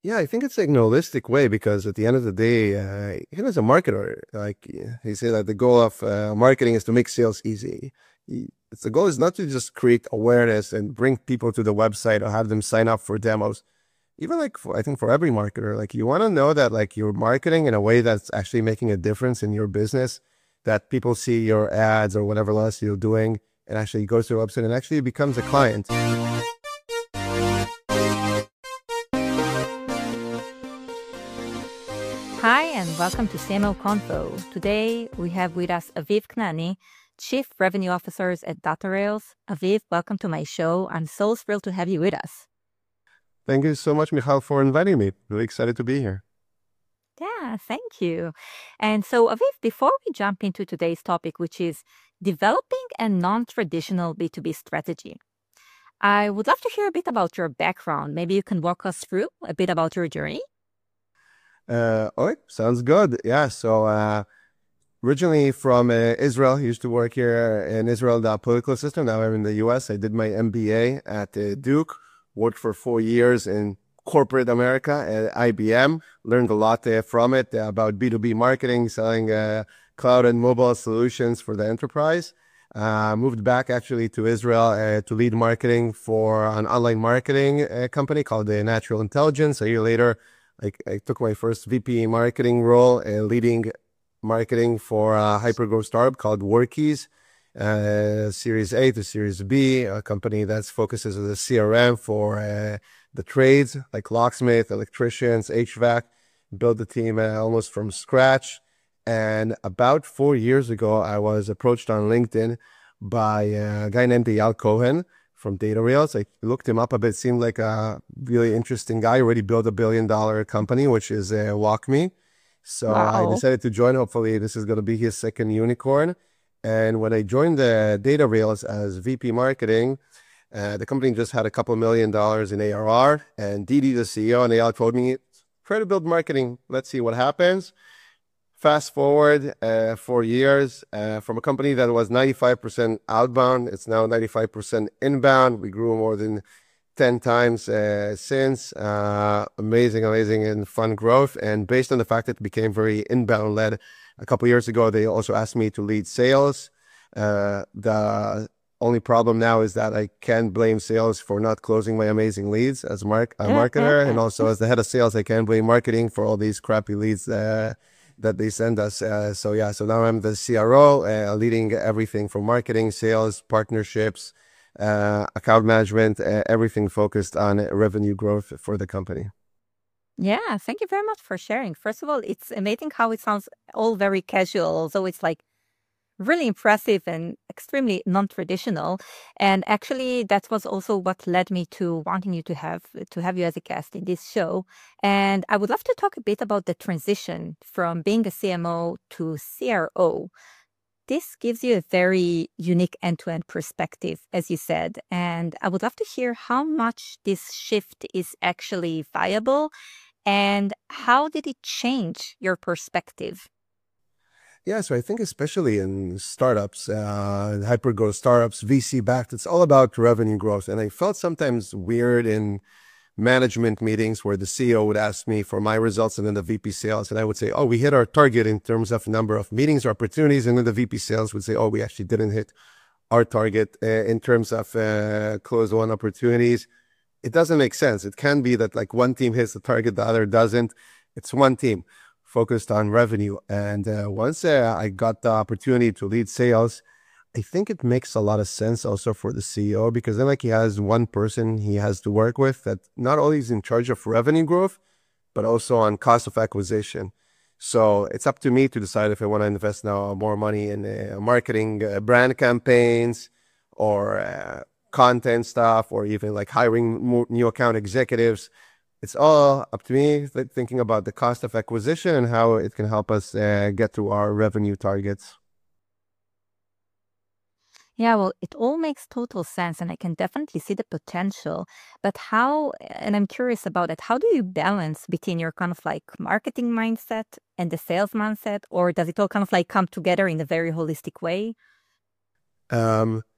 Yeah, I think it's like an holistic way because at the end of the day, even as a marketer, like he said that the goal of marketing is to make sales easy. The goal is not to just create awareness and bring people to the website or have them sign up for demos. Even like I think for every marketer, like you want to know that like you're marketing in a way that's actually making a difference in your business, that people see your ads or whatever else you're doing and actually goes to the website and actually becomes a client. Hi, and welcome to CMO Convo. Today, we have with us Aviv Knani, Chief Revenue Officer at DataRails. Aviv, welcome to my show. I'm so thrilled to have you with us. Thank you so much, Michal, for inviting me. Really excited to be here. Yeah, thank you. And so, Aviv, before we jump into today's topic, which is developing a non-traditional B2B strategy, I would love to hear a bit about your background. Maybe you can walk us through a bit about your journey. Okay, sounds good. Yeah, so originally from Israel, used to work here in Israel, the political system. Now I'm in the US. I did my MBA at Duke, worked for 4 years in corporate America at IBM, learned a lot from it about B2B marketing, selling cloud and mobile solutions for the enterprise. Moved back actually to Israel to lead marketing for an online marketing company called Natural Intelligence. A year later, I took my first VP marketing role, leading marketing for a hypergrowth startup called Workies, Series A to Series B, a company that focuses on the CRM for the trades like locksmith, electricians, HVAC. Built the team almost from scratch. And about 4 years ago, I was approached on LinkedIn by a guy named Eyal Cohen from DataRails. I looked him up a bit. Seemed like a really interesting guy. Already built $1 billion company, which is WalkMe. So I Wow. decided to join. Hopefully, this is going to be his second unicorn. And when I joined the DataRails as VP marketing, the company just had a couple $1 million in ARR. And Didi, the CEO, and Eyal told me, try to build marketing. Let's see what happens. Fast forward 4 years from a company that was 95% outbound, it's now 95% inbound. We grew more than 10 times since. Amazing and fun growth. And based on the fact that it became very inbound led a couple years ago, they also asked me to lead sales. The only problem now is that I can't blame sales for not closing my amazing leads as a marketer. And also as the head of sales, I can't blame marketing for all these crappy leads that they send us. So now I'm the CRO, leading everything from marketing, sales, partnerships, account management, everything focused on revenue growth for the company. Yeah, thank you very much for sharing. First of all, it's amazing how it sounds all very casual, although it's like really impressive and extremely non-traditional. And actually, that was also what led me to wanting to have you as a guest in this show. And I would love to talk a bit about the transition from being a CMO to CRO. This gives you a very unique end-to-end perspective, as you said. And I would love to hear how much this shift is actually viable and how did it change your perspective? Yeah, so I think especially in startups, hyper-growth startups, VC backed, it's all about revenue growth. And I felt sometimes weird in management meetings where the CEO would ask me for my results and then the VP sales. And I would say, oh, we hit our target in terms of number of meetings or opportunities. And then the VP sales would say, oh, we actually didn't hit our target in terms of closed won opportunities. It doesn't make sense. It can be that like one team hits the target, the other doesn't. It's one team focused on revenue. And once I got the opportunity to lead sales, I think it makes a lot of sense also for the CEO because then like he has one person he has to work with that not only is in charge of revenue growth, but also on cost of acquisition. So it's up to me to decide if I want to invest now more money in marketing, brand campaigns, or content stuff, or even like hiring more new account executives. It's all up to me, thinking about the cost of acquisition and how it can help us get to our revenue targets. Yeah, well, it all makes total sense, and I can definitely see the potential. But how, and I'm curious about it, how do you balance between your kind of like marketing mindset and the sales mindset, or does it all kind of like come together in a very holistic way? Um,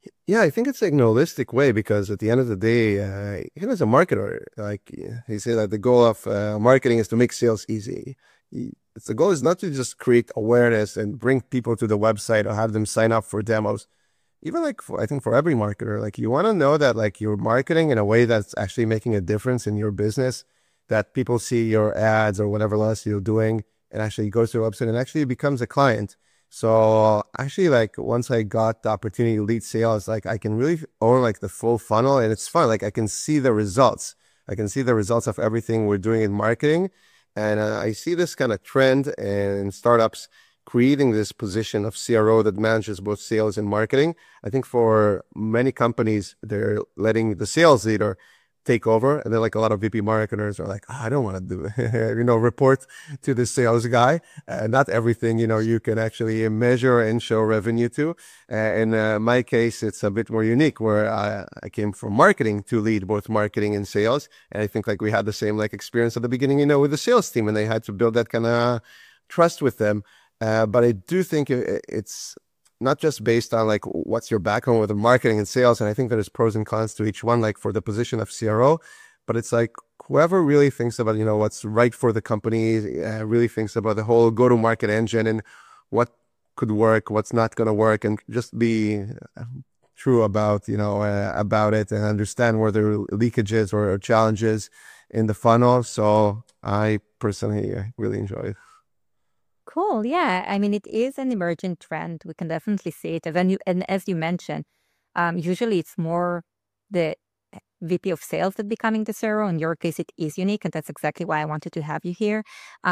Yeah, I think it's like an holistic way because at the end of the day, even as a marketer, like he said that the goal of marketing is to make sales easy. It's the goal is not to just create awareness and bring people to the website or have them sign up for demos. Even like I think for every marketer, like you want to know that like you're marketing in a way that's actually making a difference in your business, that people see your ads or whatever else you're doing and actually goes to the website and actually becomes a client. So actually, like once I got the opportunity to lead sales, like I can really own like the full funnel, and it's fun. Like I can see the results. I can see the results of everything we're doing in marketing, and I see this kind of trend in startups creating this position of CRO that manages both sales and marketing. I think for many companies, they're letting the sales leader take over. And then like a lot of VP marketers are like, I don't want to do, report to the sales guy. Not everything, you can actually measure and show revenue to. In my case, it's a bit more unique where I came from marketing to lead both marketing and sales. And I think like we had the same like experience at the beginning, with the sales team, and they had to build that kind of trust with them. But I do think it's not just based on like what's your background with the marketing and sales. And I think there's pros and cons to each one, like for the position of CRO, but it's like whoever really thinks about, what's right for the company, really thinks about the whole go-to-market engine and what could work, what's not going to work, and just be true about, about it and understand where there are leakages or challenges in the funnel. So I personally really enjoy it. Cool. Yeah. I mean, it is an emerging trend. We can definitely see it. And as you mentioned, usually it's more the VP of sales that becoming the CRO. In your case, it is unique, and that's exactly why I wanted to have you here.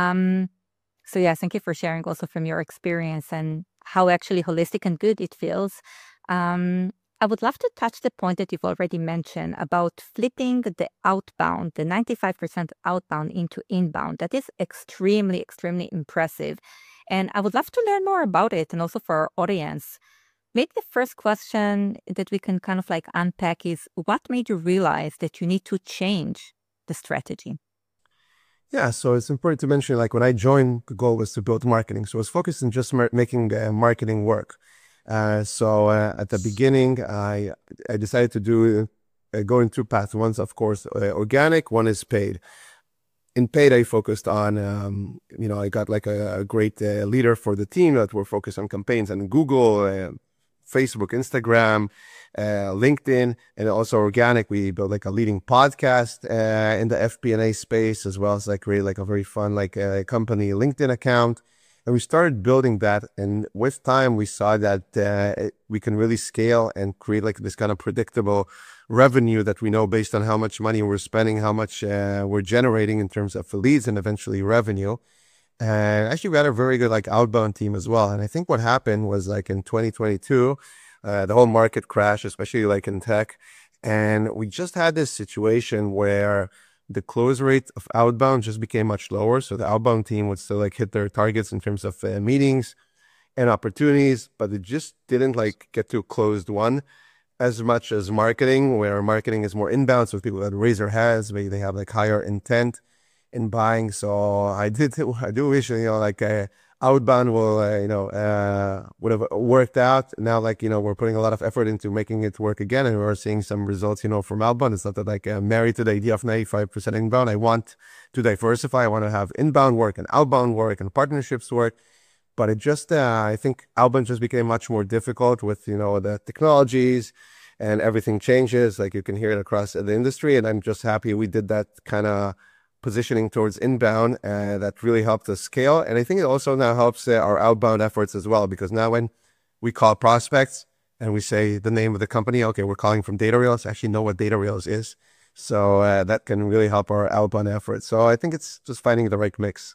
So yeah, thank you for sharing also from your experience and how actually holistic and good it feels. I would love to touch the point that you've already mentioned about flipping the outbound, the 95% outbound into inbound. That is extremely, extremely impressive. And I would love to learn more about it and also for our audience. Maybe the first question that we can kind of like unpack is what made you realize that you need to change the strategy? Yeah, so it's important to mention, like when I joined, the goal was to build marketing. So I was focused on just making marketing work. So at the beginning, I decided to do going through paths. One's, of course, organic. One is paid. In paid, I focused on, I got like a great leader for the team that were focused on campaigns on Google, Facebook, Instagram, LinkedIn, and also organic. We built like a leading podcast in the FP&A space, as well as like really like a very fun like company LinkedIn account. And we started building that. And with time, we saw that we can really scale and create like this kind of predictable revenue that we know based on how much money we're spending, how much we're generating in terms of leads and eventually revenue. And actually, we had a very good like outbound team as well. And I think what happened was like in 2022, the whole market crashed, especially like in tech. And we just had this situation where the close rate of outbound just became much lower. So the outbound team would still like hit their targets in terms of meetings and opportunities, but it just didn't like get to a closed one as much as marketing, where marketing is more inbound. So people that raise their hands, maybe they have like higher intent in buying. So I do wish, like outbound will, would have worked out. Now, like, we're putting a lot of effort into making it work again, and we're seeing some results, from outbound. It's not that like I'm married to the idea of 95% inbound. I want to diversify. I want to have inbound work and outbound work and partnerships work. But it just, I think outbound just became much more difficult with, the technologies and everything changes. Like you can hear it across the industry. And I'm just happy we did that kind of positioning towards inbound, that really helped us scale. And I think it also now helps our outbound efforts as well, because now when we call prospects and we say the name of the company, okay, we're calling from DataRails, actually know what DataRails is. So that can really help our outbound efforts. So I think it's just finding the right mix.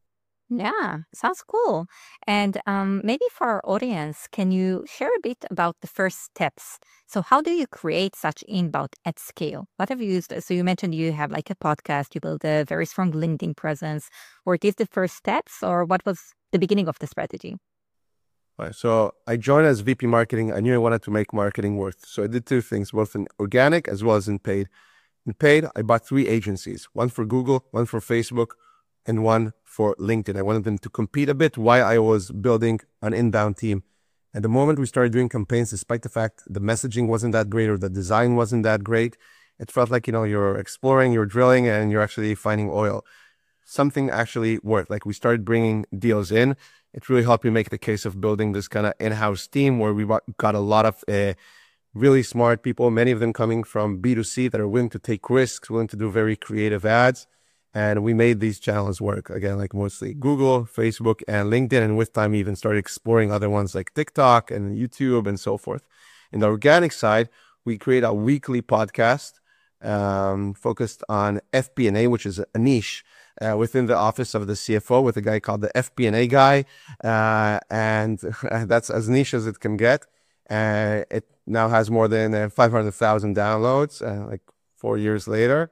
Yeah, sounds cool. And maybe for our audience, can you share a bit about the first steps? So, how do you create such inbound at scale? What have you used? So, you mentioned you have like a podcast, you build a very strong LinkedIn presence. Were these the first steps, or what was the beginning of the strategy? Right. So I joined as VP marketing. I knew I wanted to make marketing worth. So I did two things, both in organic as well as in paid. In paid, I bought 3 agencies, one for Google, one for Facebook, and one for LinkedIn. I wanted them to compete a bit while I was building an inbound team. And the moment we started doing campaigns, despite the fact the messaging wasn't that great or the design wasn't that great, it felt like, you're exploring, you're drilling, and you're actually finding oil. Something actually worked. Like, we started bringing deals in. It really helped me make the case of building this kind of in-house team where we got a lot of really smart people, many of them coming from B2C that are willing to take risks, willing to do very creative ads. And we made these channels work. Again, like mostly Google, Facebook, and LinkedIn. And with time, we even started exploring other ones like TikTok and YouTube and so forth. In the organic side, we create a weekly podcast focused on FP&A, which is a niche within the office of the CFO, with a guy called the FP&A guy. And that's as niche as it can get. It now has more than 500,000 downloads, like 4 years later.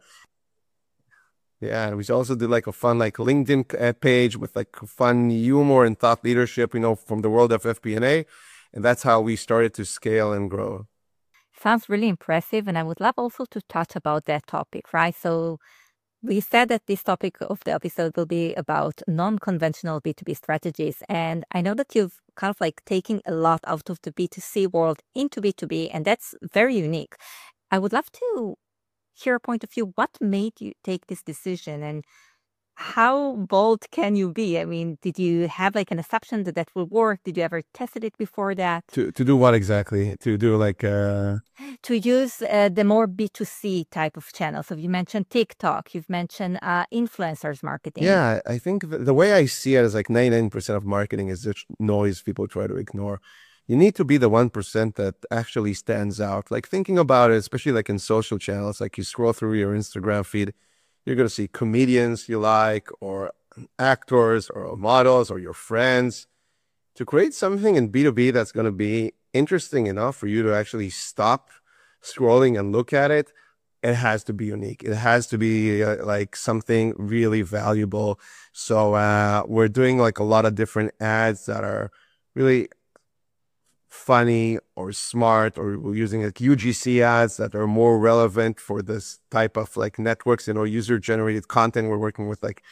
Yeah, and we also did like a fun like LinkedIn page with like fun humor and thought leadership, from the world of FP&A. And that's how we started to scale and grow. Sounds really impressive. And I would love also to touch about that topic, right? So we said that this topic of the episode will be about non-conventional B2B strategies. And I know that you've kind of like taken a lot out of the B2C world into B2B, and that's very unique. I would love to hear a point of view. What made you take this decision, and how bold can you be? I mean, did you have like an assumption that will work? Did you ever tested it before that? To do what exactly? To do like To use the more B2C type of channels. So you mentioned TikTok, you've mentioned influencers marketing. Yeah, I think the way I see it is like 99% of marketing is just noise people try to ignore. You need to be the 1% that actually stands out. Like, thinking about it, especially like in social channels, like you scroll through your Instagram feed, you're going to see comedians you like, or actors, or models, or your friends. To create something in B2B that's going to be interesting enough for you to actually stop scrolling and look at it, it has to be unique. It has to be like something really valuable. So we're doing like a lot of different ads that are really funny or smart, or we're using like UGC ads that are more relevant for this type of like networks, user generated content. We're working with like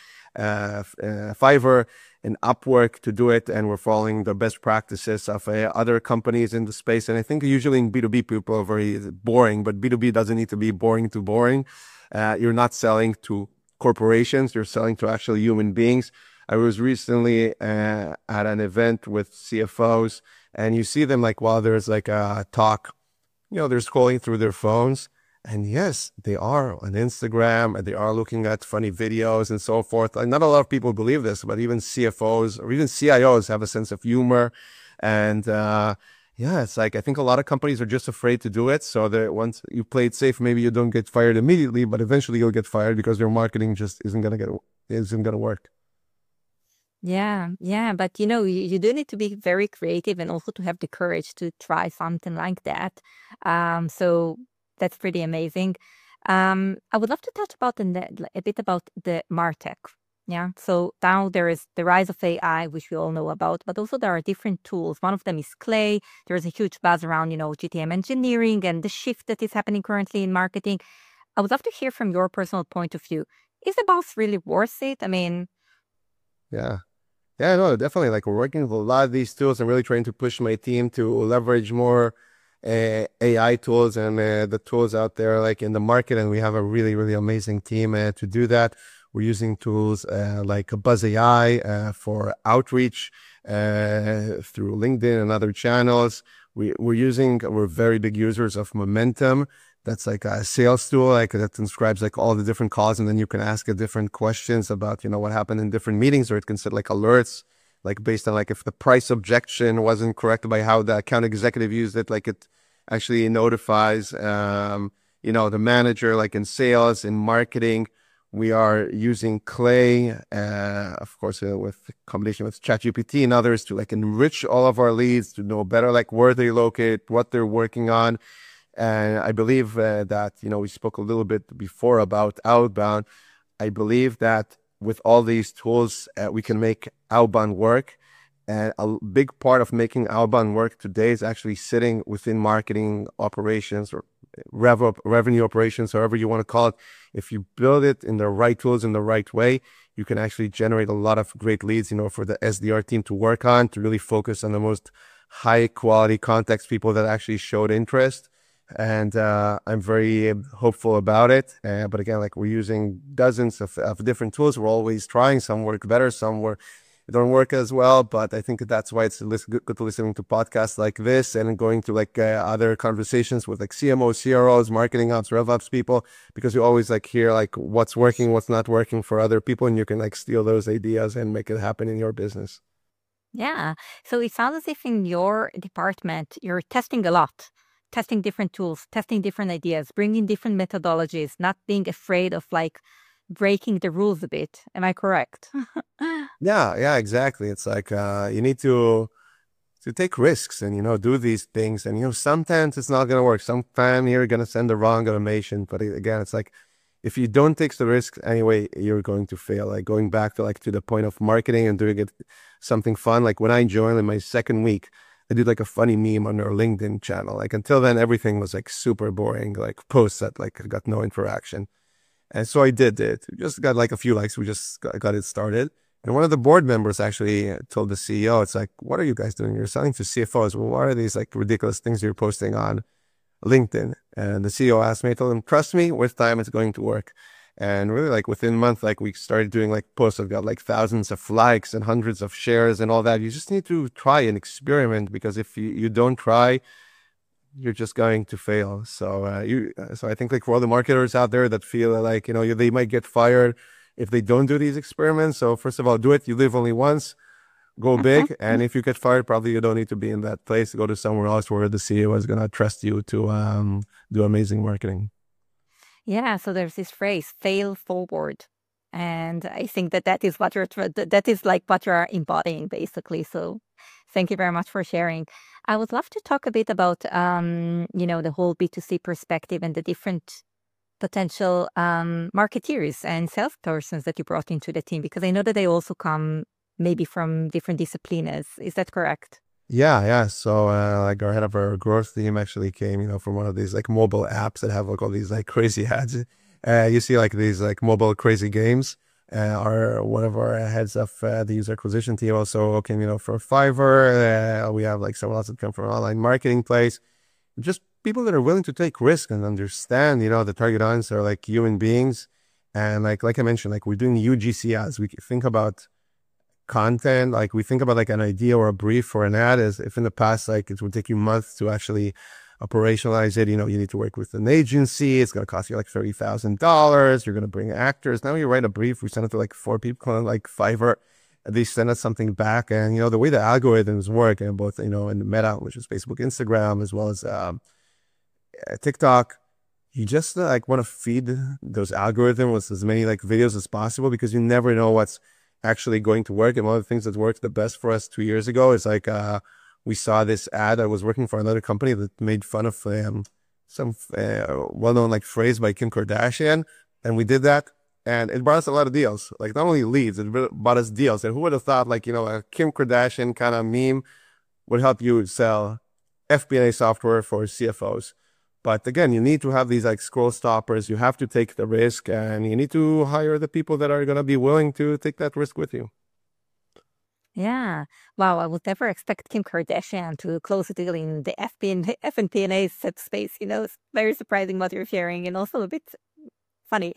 Fiverr and Upwork to do it, and we're following the best practices of other companies in the space. And I think usually in B2B people are very boring, but B2B doesn't need to be boring to boring. You're not selling to corporations, you're selling to actual human beings. I was recently at an event with CFOs, and you see them like while there's like a talk, they're scrolling through their phones. And yes, they are on Instagram, and they are looking at funny videos and so forth. Like, not a lot of people believe this, but even CFOs or even CIOs have a sense of humor. And it's like, I think a lot of companies are just afraid to do it. So that once you play it safe, maybe you don't get fired immediately, but eventually you'll get fired because your marketing just isn't gonna work. Yeah, but you do need to be very creative and also to have the courage to try something like that. So that's pretty amazing. I would love to touch about a bit about the MarTech. Yeah, so now there is the rise of AI, which we all know about, but also there are different tools. One of them is Clay. There is a huge buzz around, GTM engineering and the shift that is happening currently in marketing. I would love to hear from your personal point of view. Is the buzz really worth it? I mean, Yeah, no, definitely. Like, we're working with a lot of these tools. I'm really trying to push my team to leverage more AI tools and the tools out there like in the market. And we have a really, really amazing team to do that. We're using tools like Buzz AI for outreach through LinkedIn and other channels. We're very big users of Momentum. That's like a sales tool, like that describes like all the different calls, and then you can ask it different questions about, what happened in different meetings, or it can set like alerts, like based on like if the price objection wasn't correct by how the account executive used it, like it actually notifies, the manager, like in sales, in marketing. We are using Clay, of course, with combination with ChatGPT and others to like enrich all of our leads, to know better like where they locate, what they're working on. And I believe that, we spoke a little bit before about outbound. I believe that with all these tools, we can make outbound work. And a big part of making outbound work today is actually sitting within marketing operations or revenue operations, however you want to call it. If you build it in the right tools in the right way, you can actually generate a lot of great leads, for the SDR team to work on, to really focus on the most high quality contacts, people that actually showed interest. And I'm very hopeful about it. But again, like we're using dozens of different tools. We're always trying. Some work better, some work don't work as well. But I think that's why it's good to listening to podcasts like this and going to like other conversations with like CMOs, CROs, marketing ops, rev ops people, because you always like hear like what's working, what's not working for other people, and you can like steal those ideas and make it happen in your business. Yeah. So it sounds as if in your department, you're testing a lot, testing different tools, testing different ideas, bringing different methodologies, not being afraid of like breaking the rules a bit. Am I correct? Yeah, exactly. It's like you need to take risks and do these things, and sometimes it's not gonna work. Sometimes you're gonna send the wrong automation, but again, it's like if you don't take the risk anyway, you're going to fail. Like going back to the point of marketing and doing it something fun. Like when I joined in my second week, I did like a funny meme on our LinkedIn channel. Like until then, everything was like super boring, like posts that like got no interaction. And so I did it. We just got like a few likes. We just got it started. And one of the board members actually told the CEO, it's like, what are you guys doing? You're selling to CFOs. Well, what are these like ridiculous things you're posting on LinkedIn? And the CEO asked me, I told him, trust me, with time it's going to work. And really like within a month, like we started doing like posts that got like thousands of likes and hundreds of shares and all that. You just need to try and experiment, because if you don't try, you're just going to fail. So so I think like for all the marketers out there that feel like, they might get fired if they don't do these experiments. So first of all, do it. You live only once. Go big. And if you get fired, probably you don't need to be in that place. Go to somewhere else where the CEO is going to trust you to do amazing marketing. Yeah, so there's this phrase, fail forward. And I think that is what that is like what you're embodying basically. So thank you very much for sharing. I would love to talk a bit about the whole B2C perspective and the different potential marketeers and salespersons that you brought into the team, because I know that they also come maybe from different disciplines. Is that correct? Yeah. So like our head of our growth team actually came, from one of these like mobile apps that have like all these like crazy ads. You see like these like mobile crazy games. One of our heads of the user acquisition team also came, for Fiverr. We have like someone else that come from an online marketing place. Just people that are willing to take risks and understand, the target audience are like human beings. And like I mentioned, like we're doing UGC ads. We think about content, like we think about like an idea or a brief for an ad, as if in the past, like it would take you months to actually operationalize it. You need to work with an agency. It's going to cost you like $30,000. You're going to bring actors. Now you write a brief. We send it to like 4 people on like Fiverr. They send us something back. And, the way the algorithms work, and both, in the Meta, which is Facebook, Instagram, as well as TikTok, you just like want to feed those algorithms with as many like videos as possible, because you never know what's actually going to work. And one of the things that worked the best for us 2 years ago is like we saw this ad. I was working for another company that made fun of some well-known like phrase by Kim Kardashian, and we did that, and it brought us a lot of deals. Like not only leads, it brought us deals. And who would have thought like a Kim Kardashian kind of meme would help you sell FP&A software for CFOs? But again, you need to have these like scroll stoppers. You have to take the risk, and you need to hire the people that are going to be willing to take that risk with you. Yeah. Wow, I would never expect Kim Kardashian to close a deal in the FP&A space. It's very surprising what you're sharing, and also a bit funny.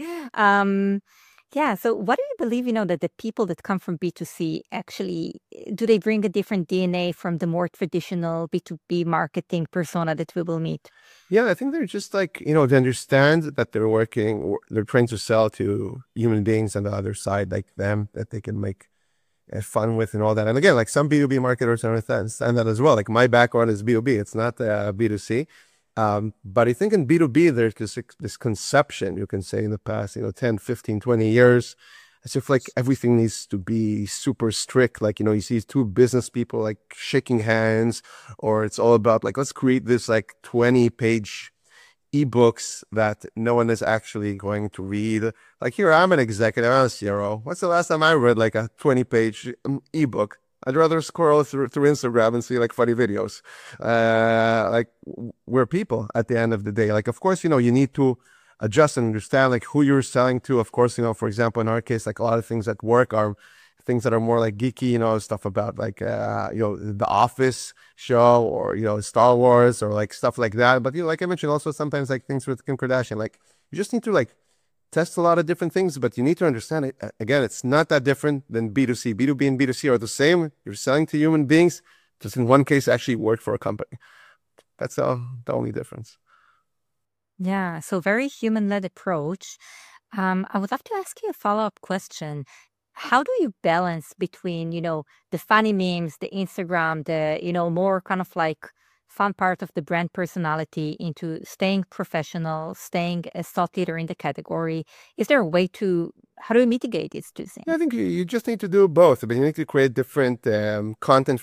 Yeah, so what do you believe, that the people that come from B2C actually, do they bring a different DNA from the more traditional B2B marketing persona that we will meet? Yeah, I think they're just like, they understand that they're trying to sell to human beings on the other side, like them, that they can make fun with and all that. And again, like some B2B marketers understand that as well. Like my background is B2B, it's not B2C. But I think in B2B, there's this conception, you can say, in the past, 10, 15, 20 years, as if like everything needs to be super strict. Like, you see 2 business people like shaking hands, or it's all about like, let's create this like 20-page ebooks that no one is actually going to read. Like here, I'm an executive, I'm a CRO. What's the last time I read like a 20-page ebook? I'd rather scroll through Instagram and see like funny videos. Like we're people at the end of the day. Like, of course, you need to adjust and understand like who you're selling to. Of course, for example, in our case, like a lot of things that work are things that are more like geeky, stuff about like, the Office show or, Star Wars or like stuff like that. But, like I mentioned, also sometimes like things with Kim Kardashian, like you just need to like test a lot of different things, but you need to understand it. Again, it's not that different than B2C. B2B and B2C are the same. You're selling to human beings, just in one case actually work for a company. That's the only difference. Yeah, so very human-led approach. I would love to ask you a follow-up question. How do you balance between, the funny memes, the Instagram, the, more kind of like fun part of the brand personality into staying professional, staying a thought leader in the category? Is there a way how do you mitigate these two Yeah, I things? think you just need to do both. But you need to create different content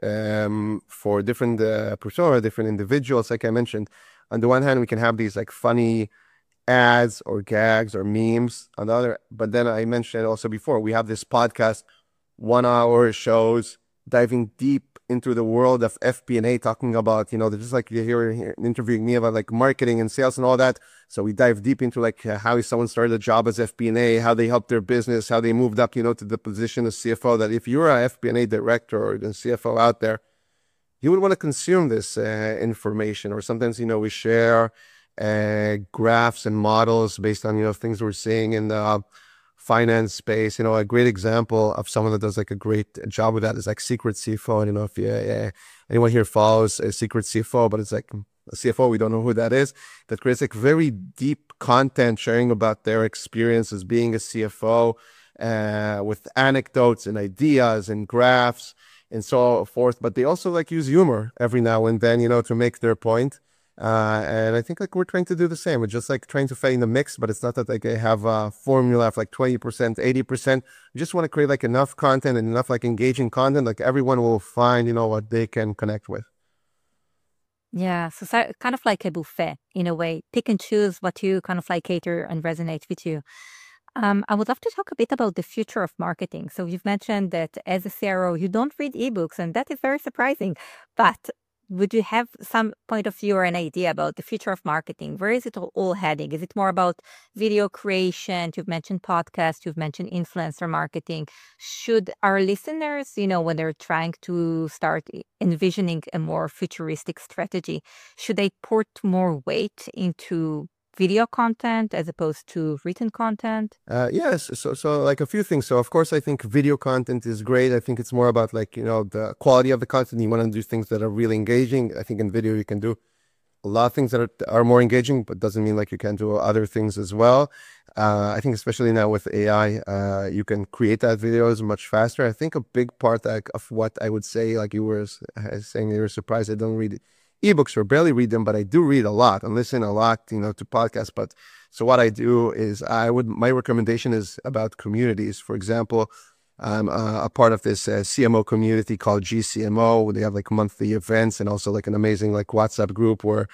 for different persona, different individuals. Like I mentioned, on the one hand, we can have these like funny ads or gags or memes. On the other, but then I mentioned it also before. We have this podcast, 1 hour shows diving deep into the world of FP&A, talking about, just like you're here interviewing me about like marketing and sales and all that. So we dive deep into like how someone started a job as FP&A, how they helped their business, how they moved up, to the position of CFO. That if you're a FP&A director or the CFO out there, you would want to consume this information. Or sometimes, we share graphs and models based on, things we're seeing in the finance space. A great example of someone that does like a great job with that is like Secret CFO. And, if anyone here follows a Secret CFO, but it's like a CFO, we don't know who that is, that creates like very deep content sharing about their experience as being a CFO with anecdotes and ideas and graphs and so forth. But they also like use humor every now and then, to make their point. And I think like we're trying to do the same. We're just like trying to find the mix, but it's not that like I have a formula of like 20%, 80%. I just want to create like enough content and enough like engaging content, like everyone will find, what they can connect with. Yeah, so kind of like a buffet in a way. Pick and choose what you kind of like cater and resonate with you. I would love to talk a bit about the future of marketing. So you've mentioned that as a CRO, you don't read ebooks, and that is very surprising. But would you have some point of view or an idea about the future of marketing? Where is it all heading? Is it more about video creation? You've mentioned podcast, you've mentioned influencer marketing. Should our listeners, when they're trying to start envisioning a more futuristic strategy, should they put more weight into video content as opposed to written content? Yes. So like a few things. So of course, I think video content is great. I think it's more about like, the quality of the content. You want to do things that are really engaging. I think in video, you can do a lot of things that are more engaging, but doesn't mean like you can't do other things as well. I think especially now with AI, you can create that videos much faster. I think a big part like, of what I would say, like you were saying, you were surprised I don't read ebooks or barely read them, but I do read a lot and listen a lot, to podcasts. But so what I do is my recommendation is about communities. For example, I'm a part of this CMO community called GCMO. They have like monthly events and also like an amazing like WhatsApp group where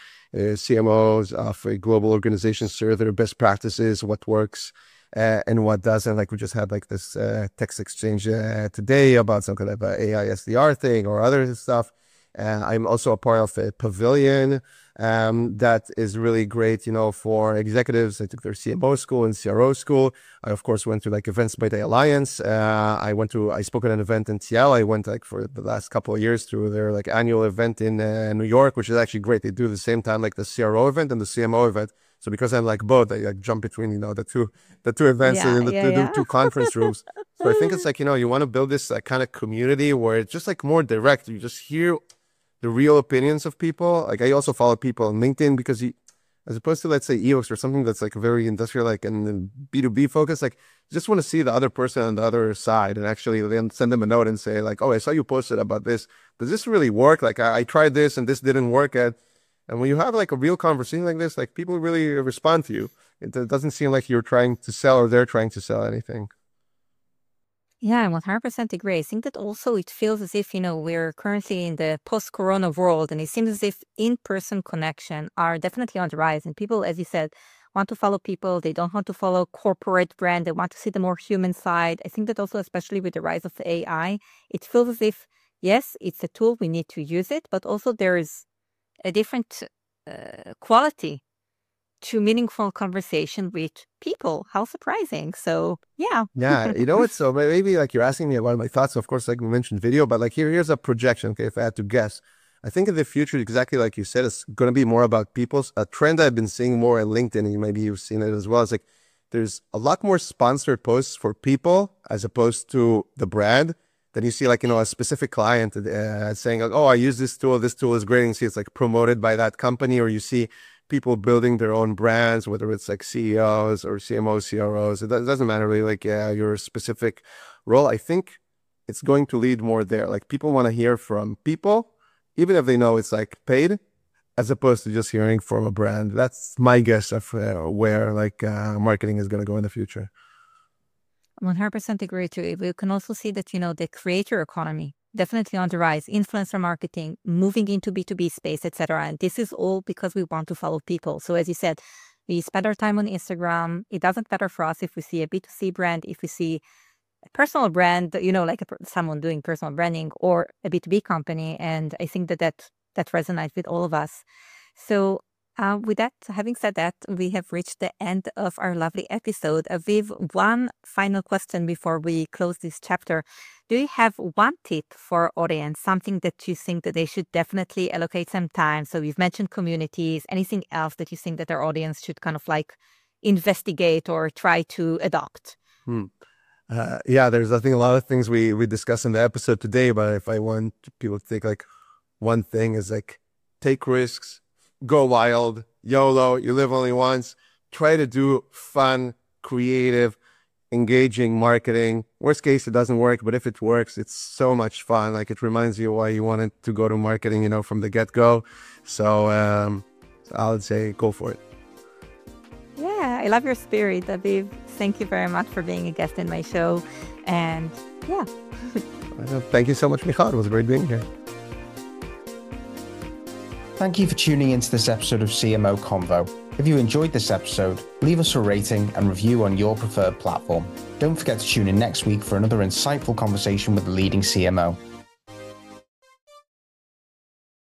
CMOs of global organizations share their best practices, what works and what doesn't. Like we just had like this text exchange today about some kind of AI SDR thing or other stuff. I'm also a part of a pavilion that is really great, for executives. I took their CMO school and CRO school. I, of course, went to like Events by the Alliance. I spoke at an event in Seattle. I went like for the last couple of years to their like annual event in New York, which is actually great. They do the same time like the CRO event and the CMO event. So because I'm like both, I like jump between, the two events Yeah, and yeah, the yeah. two conference rooms. So I think it's like, you want to build this kind of community where it's just like more direct. You just hear the real opinions of people. Like I also follow people on LinkedIn because as opposed to let's say ebooks or something that's like very industrial, like and B2B focused, like you just want to see the other person on the other side and actually then send them a note and say like, oh, I saw you posted about this. Does this really work? Like I tried this and this didn't work. And when you have like a real conversation like this, like people really respond to you. It doesn't seem like you're trying to sell or they're trying to sell anything. Yeah, I 100% agree. I think that also it feels as if, we're currently in the post-corona world, and it seems as if in-person connection are definitely on the rise. And people, as you said, want to follow people. They don't want to follow corporate brand. They want to see the more human side. I think that also, especially with the rise of the AI, it feels as if, yes, it's a tool, we need to use it, but also there is a different quality to meaningful conversation with people. How surprising. So yeah. Yeah, so maybe like you're asking me about my thoughts. Of course, like we mentioned video, but like here's a projection. Okay, if I had to guess, I think in the future, exactly like you said, it's going to be more about people. A trend I've been seeing more on LinkedIn, and maybe you've seen it as well, is like there's a lot more sponsored posts for people as opposed to the brand. Then you see like, a specific client saying like, oh, I use this tool is great. And you see it's like promoted by that company, or you see people building their own brands, whether it's like CEOs or CMOs, CROs. It doesn't matter really, like your specific role. I think it's going to lead more there. Like people want to hear from people, even if they know it's like paid, as opposed to just hearing from a brand. That's my guess of where like marketing is going to go in the future. 100% agree too. We can also see that, the creator economy definitely on the rise, influencer marketing, moving into B2B space, etc. And this is all because we want to follow people. So as you said, we spend our time on Instagram. It doesn't matter for us if we see a B2C brand, if we see a personal brand, like someone doing personal branding, or a B2B company. And I think that resonates with all of us. So with that, having said that, we have reached the end of our lovely episode. Aviv, one final question before we close this chapter. Do you have one tip for our audience, something that you think that they should definitely allocate some time? So you've mentioned communities, anything else that you think that our audience should kind of like investigate or try to adopt? There's, I think, a lot of things we discussed in the episode today, but if I want people to take like one thing is like take risks, go wild, YOLO, you live only once. Try to do fun, creative, engaging marketing. Worst case, it doesn't work, but if it works, it's so much fun. Like it reminds you why you wanted to go to marketing, from the get-go. So I would say go for it. Yeah, I love your spirit, Aviv. Thank you very much for being a guest in my show. And yeah. Thank you so much, Michal. It was great being here. Thank you for tuning into this episode of CMO Convo. If you enjoyed this episode, leave us a rating and review on your preferred platform. Don't forget to tune in next week for another insightful conversation with the leading CMO.